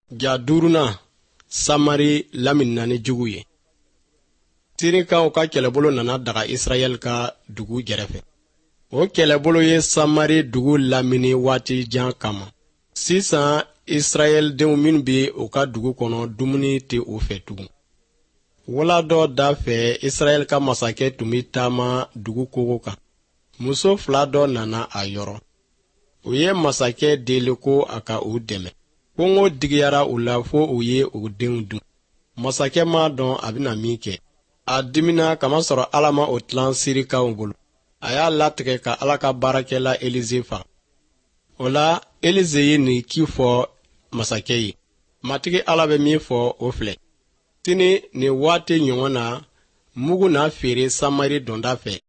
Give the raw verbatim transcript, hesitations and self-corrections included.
Ja duruna Samari laminna ni jugu ye. Tirikaw ka kɛlɛbolo nana daga Israel ka dugu gɛrɛfɛ. O kɛlɛbolo ye Samari dugu lamini waati jan kama. Sisan Israel denw minnu bɛ u ka dugu kɔnɔ dumuni tɛ u fɛ tugun. Wala dɔ da fɛ Israel ka masakɛ tun bɛ taama dugu kogo kan. Muso fila dɔ nana a yɔrɔ. U ye masakɛ deli ko a ka u dɛmɛ. Kongo digiyara u la fo u ye u denw dun. Masakɛ ma dɔn a bɛna min kɛ. A dimina kamasɔrɔ Ala ma o tilan sirikaw bolo. A y'a latigɛ ka Ala ka baarakɛla Elize faga. O la Elize ye nin ki fɔ masakɛ ye. Matigi Ala bɛ min fɔ o filɛ. Sini nin waati ɲɔgɔn na mugu na feere Samari donda fɛ.